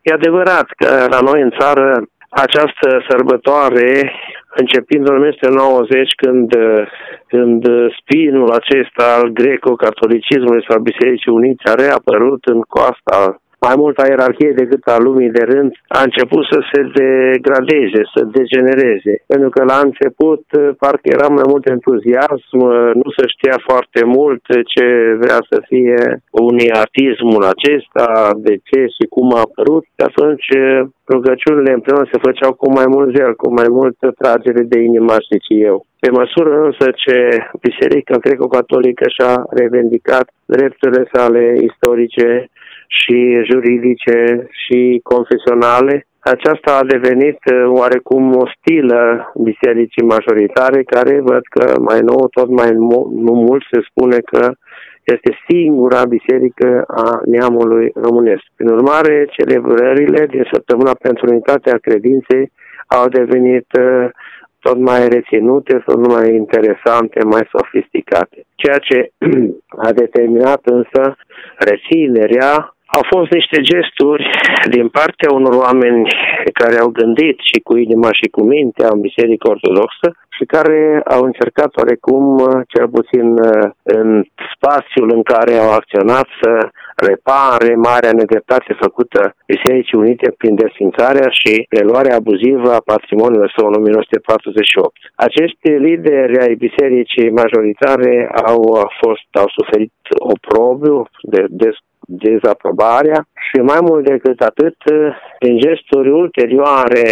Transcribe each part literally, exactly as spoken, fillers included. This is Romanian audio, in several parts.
E adevărat că la noi în țară această sărbătoare, începind în o mie nouă sute nouăzeci, când, când spinul acesta al greco-catolicismului sau Bisericii Unite a reapărut în coasta mai mult a ierarhiei decât a lumii de rând, a început să se degradeze, să degenereze. Pentru că la început parcă era mai mult entuziasm, nu se știa foarte mult ce vrea să fie uniatismul acesta, de ce și cum a apărut. Și atunci rugăciunile împreună se făceau cu mai mult zel, cu mai multă tragere de inimă, aș zice eu. Pe măsură însă ce Biserica Greco-Catolică și-a revendicat drepturile sale istorice și juridice și confesionale, aceasta a devenit oarecum ostilă bisericii majoritare, care văd că mai nou, tot mai nu mult se spune că este singura biserică a neamului românesc. Prin urmare, celebrările din Săptămâna pentru Unitatea Credinței au devenit tot mai reținute, tot mai interesante, mai sofisticate. Ceea ce a determinat însă reținerea au fost niște gesturi din partea unor oameni care au gândit și cu inima și cu mintea în Biserica Ortodoxă și care au încercat oarecum, cel puțin în spațiul în care au acționat, să repare marea nedreptate făcută Bisericii Unite prin desfințarea și preluarea abuzivă a patrimoniului său în o mie nouă sute patruzeci și opt. Acești lideri ai Bisericii majoritare au fost, au suferit oprobiu de, de dezaprobarea și mai mult decât atât, prin gesturi ulterioare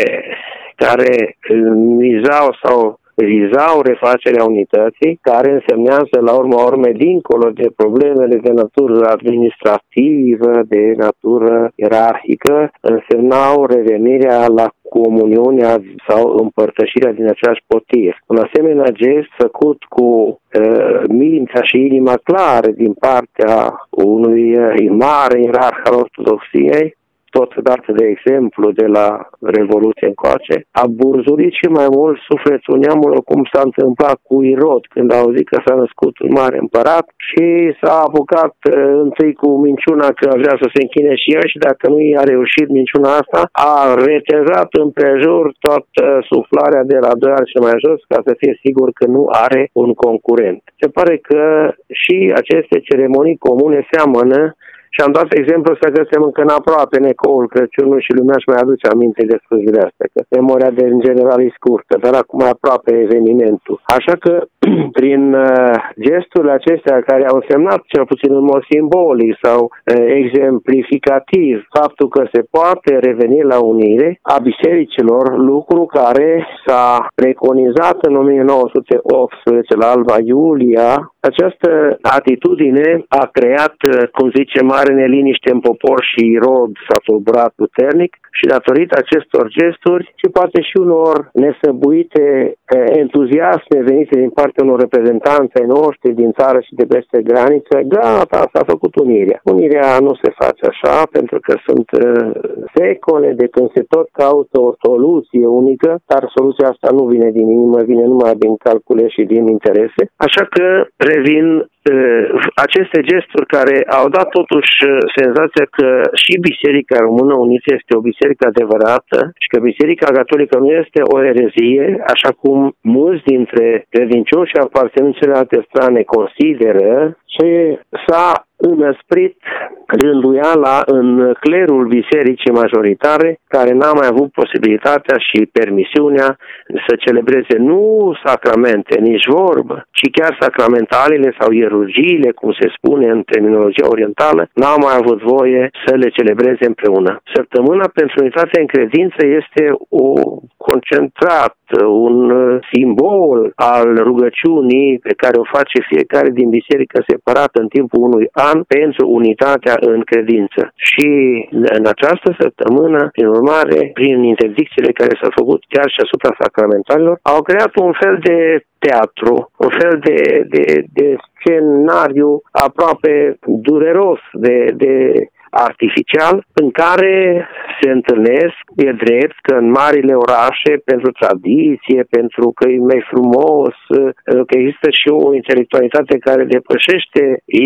care mizau sau vizau refacerea unității, care însemnează la urma urmei, dincolo de problemele de natură administrativă, de natură ierarhică, însemnau revenirea la comuniunea sau împărtășirea din aceeași potir. Un asemenea gest făcut cu uh, mintea și inima clare din partea unui uh, mare ierarh al Ortodoxiei, tot dat de exemplu de la Revoluție încoace, a burzurit și mai mult sufletul neamului, cum s-a întâmplat cu Irod, când a auzit că s-a născut un mare împărat și s-a apucat uh, întâi cu minciuna că vrea să se închine și el și dacă nu i-a reușit minciuna asta, a retezat împrejur toată suflarea de la doi ani și mai jos ca să fie sigur că nu are un concurent. Se pare că și aceste ceremonii comune seamănă. Și am dat exemplu să găsim încă în aproape în ecoul Crăciunului și lumea își mai aduce aminte de scuzile astea, că memoria de în general e scurtă, dar acum e aproape evenimentul. Așa că prin uh, gesturile acestea care au însemnat cel puțin în mod simbolic sau uh, exemplificativ faptul că se poate reveni la unire a bisericilor, lucru care s-a preconizat în o mie nouă sute optsprezece la Alba Iulia, această atitudine a creat, cum zice, mare neliniște în popor și Irod s-a tulburat puternic și datorită acestor gesturi și poate și unor nesăbuite entuziasme venite din partea unor reprezentanți ai noștri din țară și de peste graniță, gata, s-a făcut unirea. Unirea nu se face așa pentru că sunt secole de când se tot caută o soluție unică, dar soluția asta nu vine din inimă, vine numai din calcule și din interese. Așa că revin aceste gesturi care au dat totuși senzația că și Biserica Română Unită este o biserică adevărată și că Biserica Catolică nu este o erezie, așa cum mulți dintre credincioși aparținând celelalte strane consideră, și s-a înăsprit rânduiala în clerul bisericii majoritare, care n-a mai avut posibilitatea și permisiunea să celebreze nu sacramente, nici vorbă, ci chiar sacramentalele sau ierugiile, cum se spune în terminologia orientală, n-au mai avut voie să le celebreze împreună. Săptămâna pentru Unitate în Credință este o concentrat, un simbol al rugăciunii pe care o face fiecare din biserică separat în timpul unui an pentru unitatea în credință. Și în această săptămână, prin urmare, prin interdicțiile care s-au făcut chiar și asupra sacramentalilor, au creat un fel de teatru, un fel de, de, de scenariu aproape dureros, de, de artificial, în care se întâlnesc, e drept că în marile orașe, pentru tradiție, pentru că e mai frumos, că există și o intelectualitate care depășește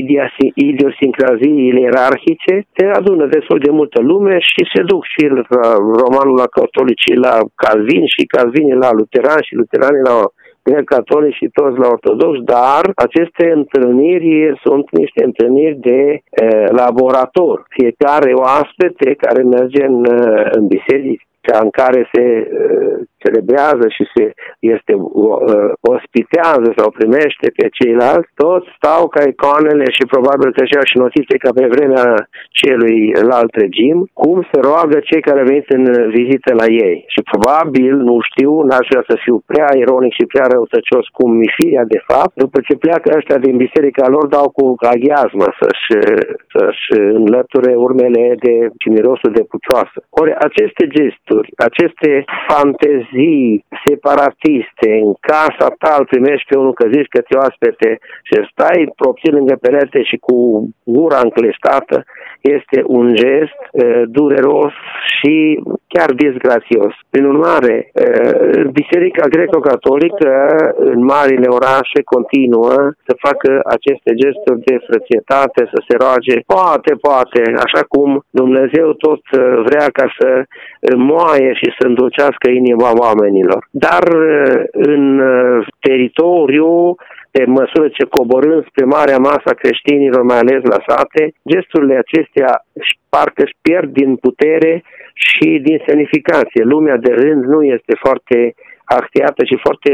idiosincraziile ierarhice, se adună destul de multă lume și se duc și la romanul la catolici la Calvin și Calvini la luterani și luterani la grec-catolici și toți la ortodoxi, dar aceste întâlniri sunt niște întâlniri de e, laborator. Fiecare oaspete care merge în, în biserică, în care se uh, celebrează și se este uh, ospitează sau primește pe ceilalți, toți stau ca icoanele și probabil că și-au și notițe ca pe vremea celuilalt regim, cum se roagă cei care au venit în vizită la ei. Și probabil, nu știu, n-aș vrea să fiu prea ironic și prea răutăcios cum mi firea de fapt, după ce pleacă ăștia din biserica lor, dau cu aghiazmă să-și, să-și înlăture urmele de și mirosul de pucioasă. Ori aceste gesturi, aceste fantezii separatiste, în casa ta îl primești pe unul că zici că te oaspete și stai propții lângă perete și cu gura încleștată, este un gest uh, dureros și chiar disgrațios. Prin urmare, uh, Biserica Greco-Catolică în marile orașe continuă să facă aceste gesturi de frățietate, să se roage, poate, poate, așa cum Dumnezeu tot uh, vrea ca să moaie și să îndulcească inima oamenilor. Dar în teritoriu, pe măsură ce coborâm spre marea masă a creștinilor, mai ales la sate, gesturile acestea parcă își pierd din putere și din semnificație. Lumea de rând nu este foarte actiată și foarte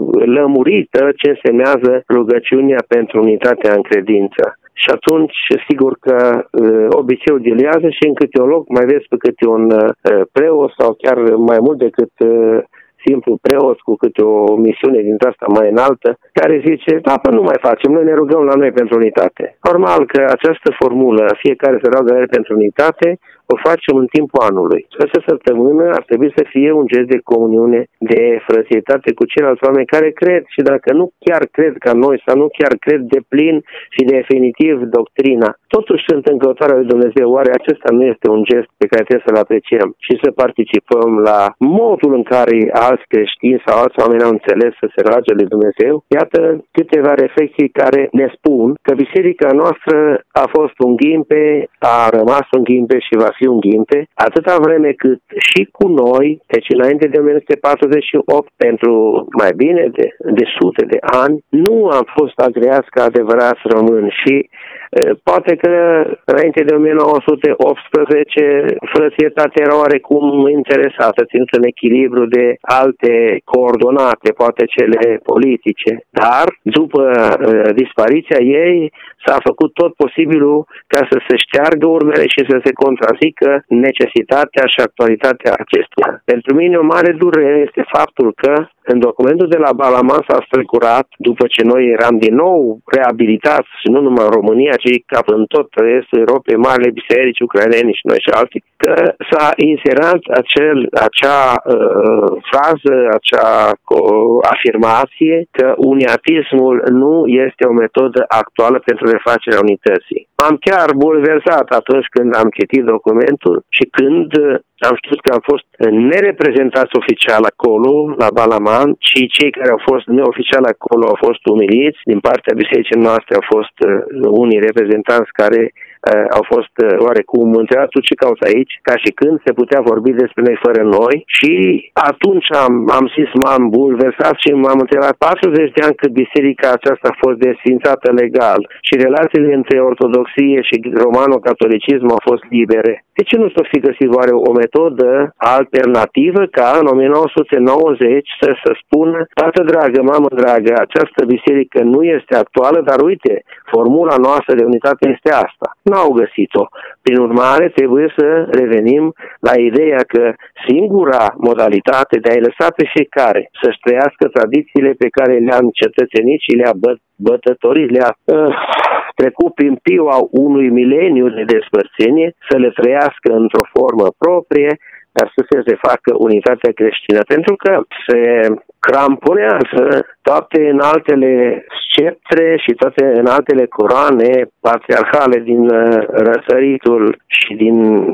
lămurită ce însemnează rugăciunea pentru unitatea în credință. Și atunci, sigur că uh, obiceiul diluează și în câte un loc mai vezi pe câte un uh, preot sau chiar mai mult decât uh, simplu preot cu câte o misiune dintre asta mai înaltă, care zice, da, pă, nu mai facem, noi ne rugăm la noi pentru unitate. Normal că această formulă, fiecare se roagă la el pentru unitate, o facem în timpul anului. Această săptămână ar trebui să fie un gest de comuniune, de frățietate cu ceilalți oameni care cred și dacă nu chiar cred ca noi sau nu chiar cred de plin și definitiv doctrina, totuși sunt în căutarea lui Dumnezeu. Oare acesta nu este un gest pe care trebuie să-l apreciem și să participăm la modul în care alți creștini sau alți oameni au înțeles să se roage lui Dumnezeu? Iată câteva reflexii care ne spun că biserica noastră a fost un ghimpe, a rămas un ghimpe și va fi un ghimpe, atâta vreme cât și cu noi, deci înainte de o mie nouă sute patruzeci și opt, pentru mai bine de, de sute de ani, nu am fost agreați ca adevărați români și e, poate că înainte de o mie nouă sute optsprezece frățietatea era oarecum interesată, ținut în echilibru de alte coordonate, poate cele politice, dar după e, dispariția ei s-a făcut tot posibilul ca să se șteargă urmele și să se contrazică necesitatea și actualitatea acestuia. Pentru mine o mare durere este faptul că în documentul de la Balaman s-a strecurat, după ce noi eram din nou reabilitați, și nu numai în România, ci ca în tot restul Europei, marile biserici, ucraineni și noi și alții, că s-a inserat acel, acea uh, frază, acea uh, afirmație că uniatismul nu este o metodă actuală pentru refacerea unității. Am chiar bulversat atunci când am citit documentul și când am știut că am fost nereprezentați oficial acolo, la Balaman, și cei care au fost neoficial acolo au fost umiliți. Din partea bisericii noastre au fost uh, unii reprezentanți care uh, au fost uh, oarecum întrebați, tu ce cauți aici? Ca și când se putea vorbi despre noi fără noi. Și atunci am, am zis, m-am bulversat și m-am întrebat patruzeci de ani cât biserica aceasta a fost desfințată legal și relațiile între ortodoxie și romano-catolicism au fost libere. De ce nu s-o fi găsit oare o metodă alternativă ca în o mie nouă sute nouăzeci să se spună, tată dragă, mamă dragă, această biserică nu este actuală, dar uite, formula noastră de unitate este asta. N-au găsit-o. Prin urmare, trebuie să revenim la ideea că singura modalitate de a-i lăsa pe fiecare să-și trăiască tradițiile pe care le-a încetățenit și le-a bă- bătătorit, le-a uh, trecut prin piua unui mileniu de despărțenie, să le trăiască într-o formă proprie, dar să se facă unitatea creștină, pentru că se cramponează toate înaltele sceptre și toate înaltele coroane patriarhale din răsăritul și din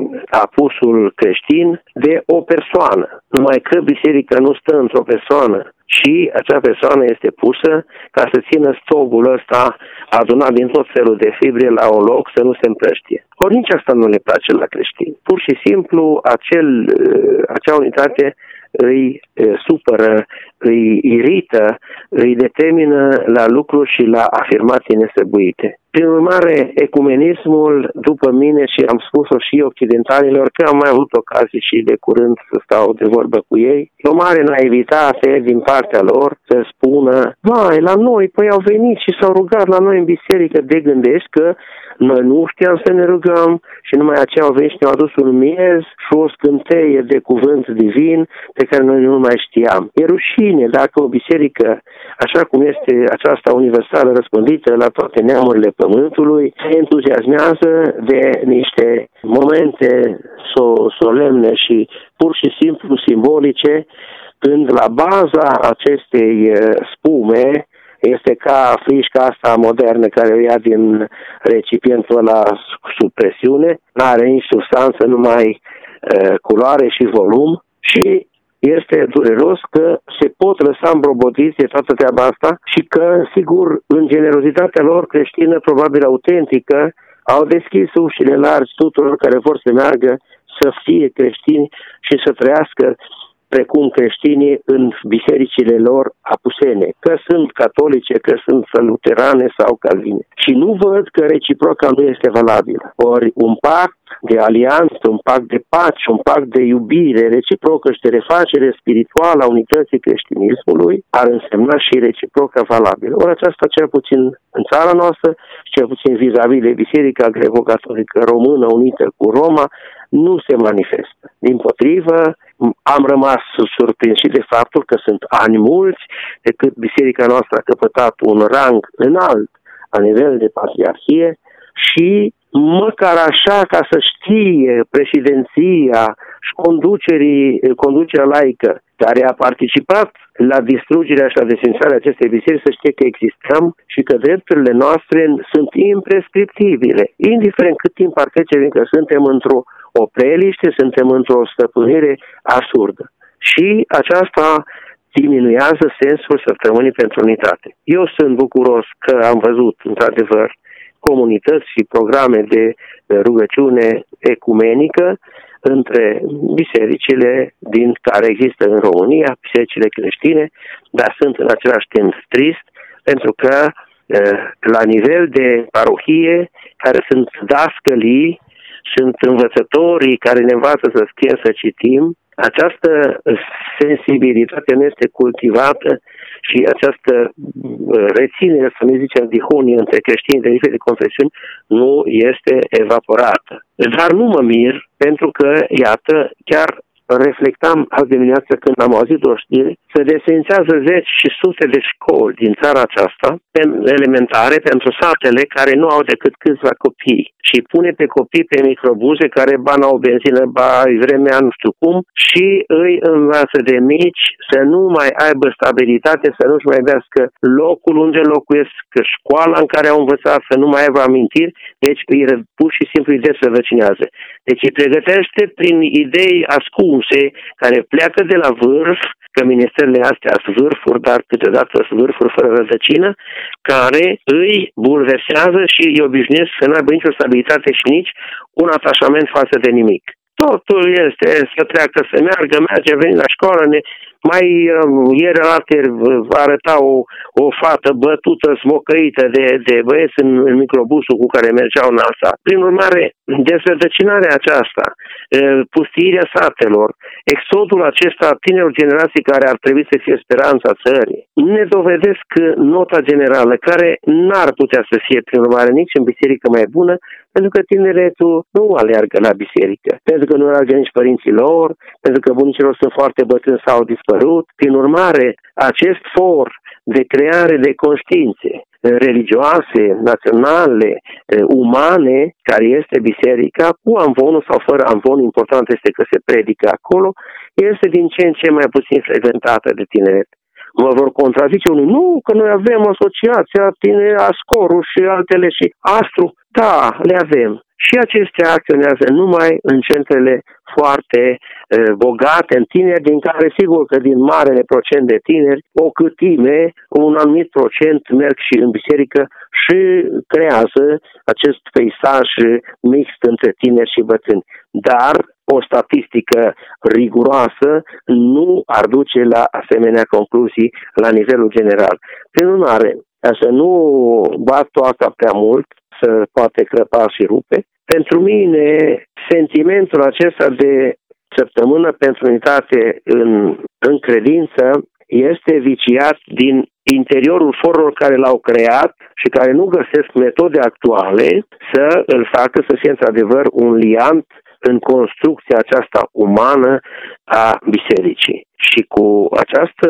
apusul creștin de o persoană. Numai că biserica nu stă într-o persoană, și acea persoană este pusă ca să țină stogul ăsta adunat din tot felul de fibre la un loc să nu se împrăștie. Ori nici asta nu le place la creștini. Pur și simplu acel, acea unitate îi supără, îi irită, îi determină la lucruri și la afirmații nesăbuite. Prin urmare, ecumenismul, după mine, și am spus-o și occidentalilor, că am mai avut ocazii și de curând să stau de vorbă cu ei, e o mare naivitate din partea lor să spună, vai, la noi, păi au venit și s-au rugat la noi în biserică, de gândești că noi nu știam să ne rugăm și numai aceea au venit și ne-au adus un miez și o scânteie de cuvânt divin pe care noi nu mai știam. E rușine dacă o biserică, așa cum este aceasta universală răspândită la toate neamurile pământului, se entuziasmează de niște momente so- solemne și pur și simplu simbolice, când la baza acestei spume este ca frișca asta modernă care o ia din recipientul ăla sub presiune, n-are nici substanță, numai uh, culoare și volum, și este dureros că se pot lăsa îmbrobodiți de toată treaba asta și că, sigur, în generozitatea lor creștină, probabil autentică, au deschis ușile largi tuturor care vor să meargă să fie creștini și să trăiască precum creștinii în bisericile lor apusene, că sunt catolice, că sunt luterane sau calvine. Și nu văd că reciproca nu este valabilă. Ori un pact de alianță, un pact de pace, un pact de iubire reciprocă și de refacere spirituală a unității creștinismului ar însemna și reciproca valabilă. Ori aceasta, cel puțin în țara noastră, cel puțin vis-a-vis de Biserica Greco-Catolică Română unită cu Roma, nu se manifestă. Dimpotrivă, am rămas surprins și de faptul că sunt ani mulți de cât biserica noastră a căpătat un rang înalt la nivel de patriarhie și măcar așa ca să știe președinția și conducerii, conducerea laică care a participat la distrugerea și la desfințarea acestei biserici, să știe că existăm și că drepturile noastre sunt imprescriptibile, indiferent cât timp ar trece, că suntem într-o o preliște, suntem într-o stăpânire absurdă. Și aceasta diminuează sensul săptămânii pentru unitate. Eu sunt bucuros că am văzut, într-adevăr, comunități și programe de rugăciune ecumenică între bisericile din care există în România, bisericile creștine, dar sunt în același timp trist, pentru că la nivel de parohie, care sunt dascălii, sunt învățătorii care ne învață să scriem, să citim, această sensibilitate nu este cultivată și această reținere, să ne zicem, dihonie între creștini de diferite confesiuni nu este evaporată. Dar nu mă mir, pentru că, iată, chiar reflectam azi dimineață când am auzit o știre, se desfințează zeci și sute de școli din țara aceasta elementare pentru satele care nu au decât câțiva copii și pune pe copii pe microbuze care ba n-au benzină, ba vremea nu știu cum și îi învață de mici să nu mai aibă stabilitate, să nu-și mai vească locul unde locuiesc, școala în care au învățat, să nu mai aibă amintiri, deci îi pur și simplu îi desrădăcinează. Deci îi pregătește prin idei ascunse care pleacă de la vârf, că ministerele astea sunt vârfuri, dar câteodată sunt vârfuri fără rădăcină, care îi bulversează și îi obișnuiesc să nu aibă nicio stabilitate și nici un atașament față de nimic. Totul este să treacă, să meargă, merge, veni la școală, ne... mai uh, ieri alter arăta o, o fată bătută, smocăită de, de băieți în, în microbusul cu care mergeau în alța. Prin urmare, desrădăcinarea aceasta, uh, pustiirea satelor, exodul acesta tinerilor generații care ar trebui să fie speranța țării, ne dovedesc nota generală, care n-ar putea să fie, prin urmare, nici în biserică mai bună, pentru că tineretul nu aleargă la biserică, pentru că nu aleargă nici părinții lor, pentru că bunicilor sunt foarte bătrâni sau au dispărut. Prin urmare, acest for de creare de conștiințe, religioase, naționale, umane, care este biserica, cu amvonul sau fără amvon, important este că se predică acolo, este din ce în ce mai puțin frecventată de tineret. Mă vor contrazice unii, nu, că noi avem asociația Tineri Ascoru și altele și Astru. Da, le avem. Și acestea acționează numai în centrele foarte e, bogate, în tineri, din care sigur că din marele procent de tineri, o câtime, un anumit procent merg și în biserică și creează acest peisaj mixt între tineri și bătrâni. Dar o statistică riguroasă nu ar duce la asemenea concluzii la nivelul general. Prin urmare, ca să nu bat toaca prea mult, să poate crăpa și rupe, pentru mine sentimentul acesta de săptămână pentru unitate în, în credință este viciat din interiorul forurilor care l-au creat și care nu găsesc metode actuale să îl facă să fie într-adevăr un liant în construcția aceasta umană a bisericii. Și cu această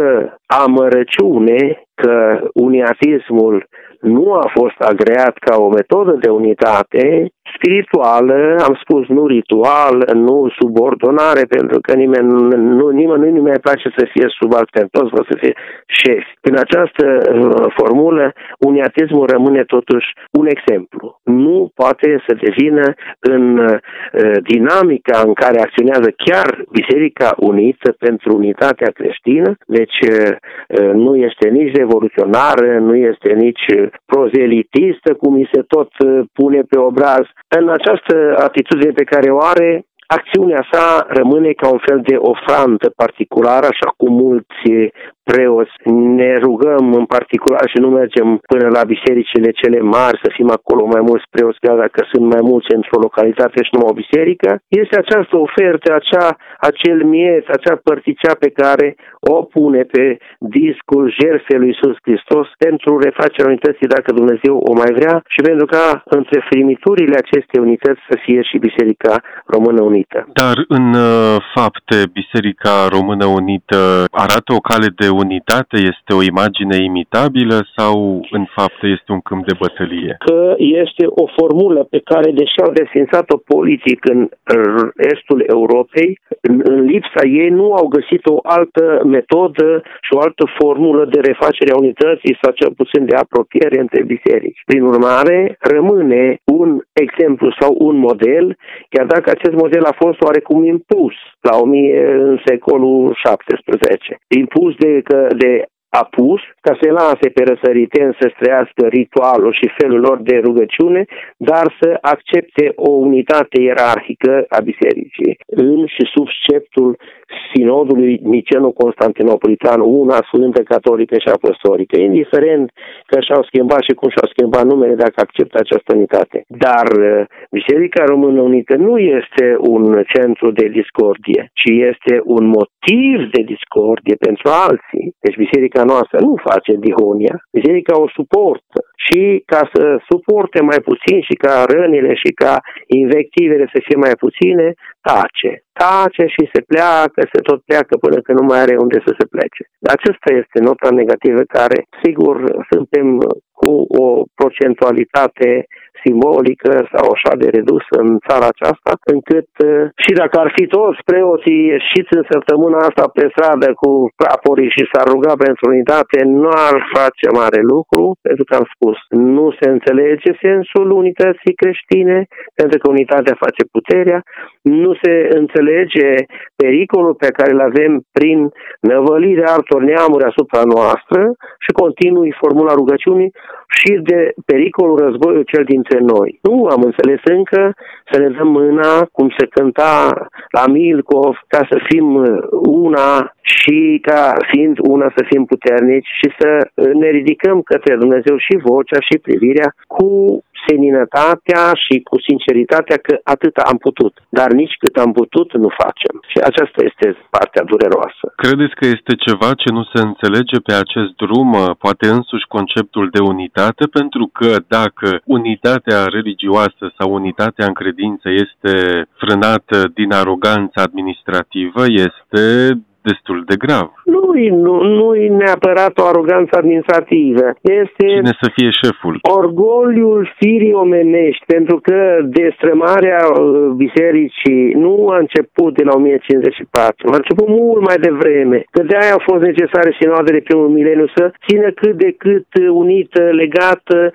amărăciune că uniatismul nu a fost agreat ca o metodă de unitate spirituală, am spus nu ritual, nu subordonare, pentru că nimeni nu, nimeni nu mai place să fie subaltern, toți vor să fie șefi. Prin această uh, formulă, uniatismul rămâne totuși un exemplu. Nu poate să devină în uh, dinamica în care acționează chiar Biserica Unită pentru unitatea creștină, deci uh, nu este nici revoluționară, nu este nici prozelitistă, cum mi se tot uh, pune pe obraz. În această atitudine pe care o are, acțiunea sa rămâne ca un fel de ofrandă particulară, așa cum mulți preoți ne rugăm în particular și nu mergem până la bisericile cele mari, să fim acolo mai mulți preoți, chiar dacă sunt mai mulți într-o localitate și numai o biserică. Este această ofertă, acea, acel miez, acea părticea pe care o pune pe discul jertfei lui Iisus Hristos pentru refacerea unității, dacă Dumnezeu o mai vrea, și pentru ca între frimiturile acestei unități să fie și Biserica Română Unită. Dar în fapte, Biserica Română Unită arată o cale de unitate? Este o imagine imitabilă sau în fapte este un câmp de bătălie? Că este o formulă pe care, deși au desfințat-o politic în estul Europei, în lipsa ei nu au găsit o altă metodă și o altă formulă de refacere a unității sau cel puțin de apropiere între biserici. Prin urmare, rămâne un exemplu sau un model, chiar dacă acest model a fost oarecum impus la o mie în secolul șaptesprezece. Impus de, de apus ca să lase pe răsăriteni să trăiască ritualul și felul lor de rugăciune, dar să accepte o unitate ierarhică a bisericii în și sub sceptul sinodului niceno-constantinopolitan, una sfântă, catolică și apostolică, indiferent că și-au schimbat și cum și-au schimbat numele, dacă acceptă această unitate. Dar Biserica Română Unită nu este un centru de discordie, ci este un motiv de discordie pentru alții. Deci Biserica noastră nu face dihonia, Biserica o suportă și ca să suporte mai puțin și ca rănile și ca invectivele să fie mai puține, tace. Tace și se pleacă, se tot pleacă până când nu mai are unde să se plece. Acesta este nota negativă care, sigur, suntem cu o procentualitate simbolică sau așa de redusă în țara aceasta, încât și dacă ar fi toți preoții ieșiți în săptămâna asta pe stradă cu praporii și s-ar ruga pentru unitate, nu ar face mare lucru, pentru că am spus, nu se înțelege sensul unității creștine, pentru că unitatea face puterea, nu se înțelege pericolul pe care îl avem prin năvălirea altor neamuri asupra noastră și continui formula rugăciunii și de pericolul războiului cel dintre noi. Nu am înțeles încă să ne dăm mâna, cum se cânta la Milkov, ca să fim una și ca fiind una să fim puternici și să ne ridicăm către Dumnezeu și vocea și privirea cu seninătatea și cu sinceritatea că atât am putut, dar nici cât am putut nu facem. Și aceasta este partea dureroasă. Credeți că este ceva ce nu se înțelege pe acest drum, poate însuși conceptul de unitate, pentru că dacă unitatea religioasă sau unitatea în credință este frânată din aroganță administrativă, este destul de grav. Nu-i, nu, nu-i neapărat o aroganță administrativă. Este cine să fie șeful? Orgoliul firii omenești, pentru că destrămarea bisericii nu a început de la o mie cincizeci și patru, a început mult mai devreme. Că de-aia au fost necesare sinodele primul mileniu să țină cât de cât unită, legată,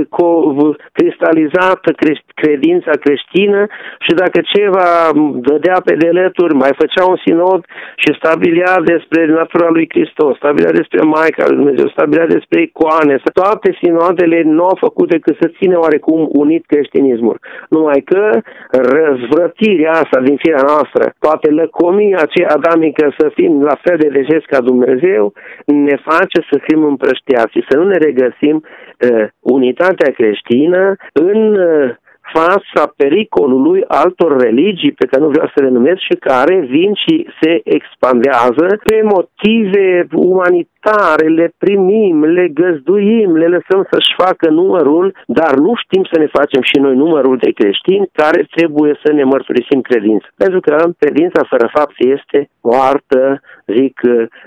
cristalizată credința creștină și dacă ceva dădea pe delături, mai făcea un sinod și stabilea despre natura lui Hristos, stabilea despre Maica lui Dumnezeu, stabilea despre icoane. Toate sinodele nu au făcut decât să țină oarecum unit creștinismul. Numai că răzvrătirea asta din firea noastră, toate lăcomia aceea adamică să fim la fel de dejes ca Dumnezeu, ne face să fim împrăștiați și să nu ne regăsim uh, unitatea creștină în uh, fața pericolului altor religii pe care nu vreau să le numesc și care vin și se expandează pe motive umanitare, le primim, le găzduim, le lăsăm să-și facă numărul, dar nu știm să ne facem și noi numărul de creștini care trebuie să ne mărturisim credința. Pentru că credința fără fapte este moartă, zic,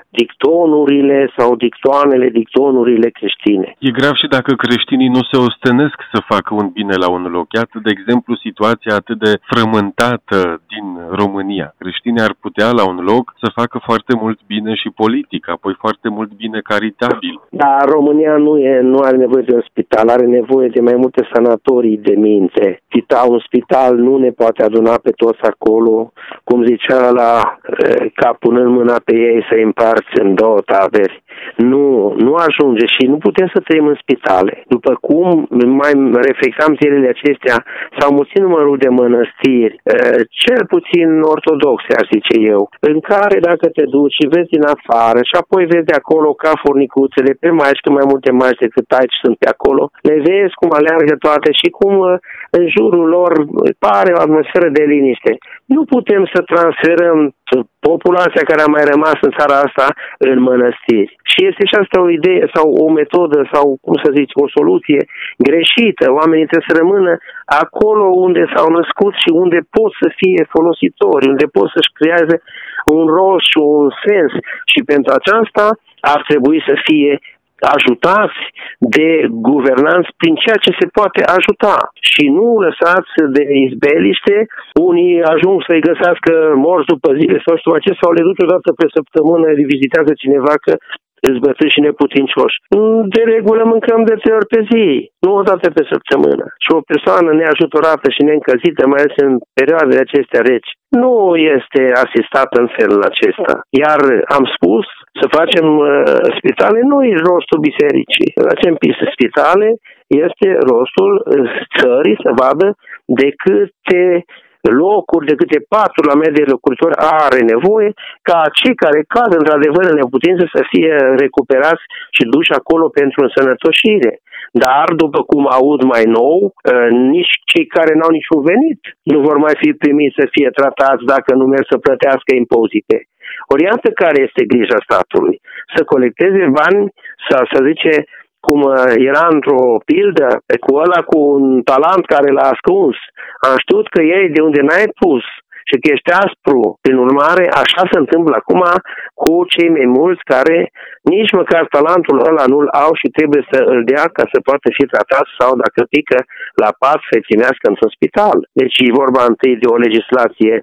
dictonurile sau dictoanele, dictonurile creștine. E grav și dacă creștinii nu se ostenesc să facă un bine la un loc. Iată, de exemplu, situația atât de frământată din România. Creștinii ar putea la un loc să facă foarte mult bine și politic, apoi foarte mult bine caritabil. Da, România nu, e, nu are nevoie de un spital, are nevoie de mai multe sanatorii de minte. Un spital nu ne poate aduna pe toți acolo, cum zicea la ca punând mâna pe ei să împarți în două taberi. Nu, nu ajunge și nu putem să trăim în spitale. După cum mai reflectam zilele acestea, s-au mulțit numărul de mănăstiri, cel puțin ortodoxe, aș zice eu, în care dacă te duci și vezi din afară și apoi vezi de acolo ca furnicuțele pe maici, că mai multe maici decât aici sunt pe acolo, le vezi cum aleargă toate și cum în jurul lor pare o atmosferă de liniște. Nu putem să transferăm populația care a mai rămas în țara asta în mănăstiri. Și este și asta o idee sau o metodă sau, cum să zic, o soluție greșită. Oamenii trebuie să rămână acolo unde s-au născut și unde pot să fie folositori, unde pot să-și creeze un rost și un sens. Și pentru aceasta ar trebui să fie ajutați de guvernanți prin ceea ce se poate ajuta și nu lăsați de izbeliște. Unii ajung să-i găsească morți după zile sau știu ce, sau le duce o dată pe săptămână, le vizitează cineva că îți bătrâni și neputincioși. De regulă mâncăm de trei ori pe zi, nu o dată pe săptămână. Și o persoană neajutorată și neîncălzită, mai ales în perioadele acestea reci, nu este asistată în felul acesta. Iar am spus să facem uh, spitale, nu e rostul bisericii. Să facem spitale este rostul țării să vadă de câte locuri, de câte patru la medie de locuitori are nevoie ca cei care cad într-adevăr în neputință să fie recuperați și duși acolo pentru însănătoșire. Dar, după cum aud mai nou, nici cei care n-au niciun venit nu vor mai fi primiți să fie tratați dacă nu merg să plătească impozite. Ori iată care este grija statului. Să colecteze bani, să, să zice, cum era într-o pildă, cu ăla cu un talent care l-a ascuns. Am știut că ei de unde n-ai pus și că ești aspru. Prin urmare, așa se întâmplă acum cu cei mai mulți care nici măcar talentul ăla nu-l au și trebuie să îl dea ca să poată fi tratat sau, dacă pică la pat, să-i ținească într-un spital. Deci e vorba întâi de o legislație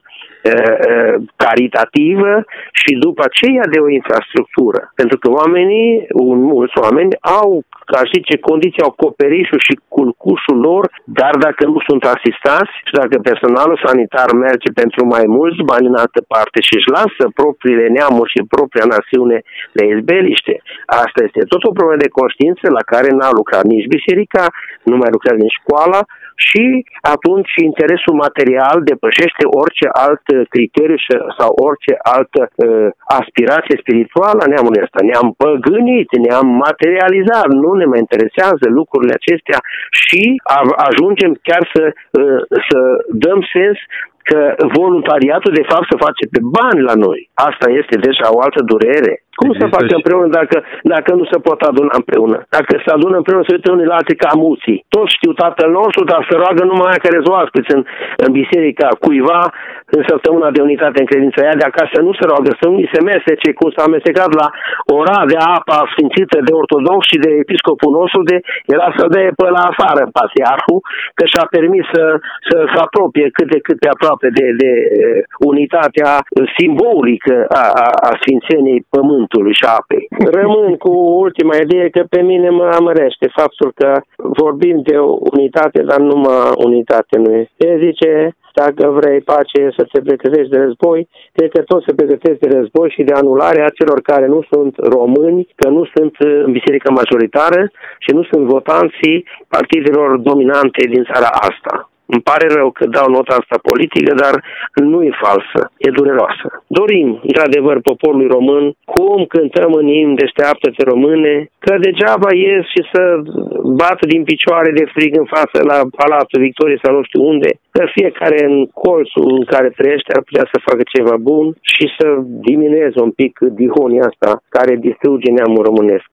caritativă și după aceea de o infrastructură. Pentru că oamenii, mulți oameni, au, ca zice, condiții, au coperișul și culcușul lor, dar dacă nu sunt asistați și dacă personalul sanitar merge pentru mai mulți bani în altă parte și își lasă propriile neamuri și propria națiune de izbeliște, asta este tot o problemă de conștiință la care n-a lucrat nici biserica, nu mai lucrează nici școala, și atunci interesul material depășește orice alt criteriu sau orice altă uh, aspirație spirituală a neamului ăsta. Ne-am păgânit, ne-am materializat, nu ne mai interesează lucrurile acestea și ajungem chiar să, uh, să dăm sens că voluntariatul de fapt se face pe bani la noi. Asta este deja o altă durere. Cum să facă împreună dacă, dacă nu se pot aduna împreună? Dacă se adună împreună, se uită unii la alții ca muții. Toți știu Tatăl nostru, dar se roagă numai aia care sunt oaspeți în, în biserica cuiva în săptămâna de unitate în credința aia. De acasă nu se roagă, să nu se mestece cum s-a amestecat la ora de apa sfințită de ortodox și de episcopul nostru, de, era să dea pe la afară patriarhul, că și-a permis să, să se apropie cât de cât de aproape de, de unitatea simbolică a, a, a sfințeniei pământului și apei. Rămân cu ultima idee că pe mine mă amărește faptul că vorbim de o unitate, dar numai unitate nu e. El zice, dacă vrei pace să te pregătești de război, cred că tot se pregătesc de război și de anularea celor care nu sunt români, că nu sunt în biserica majoritară și nu sunt votanții partidelor dominante din țara asta. Îmi pare rău că dau nota asta politică, dar nu e falsă, e dureroasă. Dorim, într-adevăr, poporului român, cum cântăm în imn Deșteaptă-te române, că degeaba ies și să bată din picioare de frig în față la Palatul Victoriei sau nu știu unde, că fiecare în colțul în care trăiește ar putea să facă ceva bun și să diminueze un pic dihonia asta care distruge neamul românesc.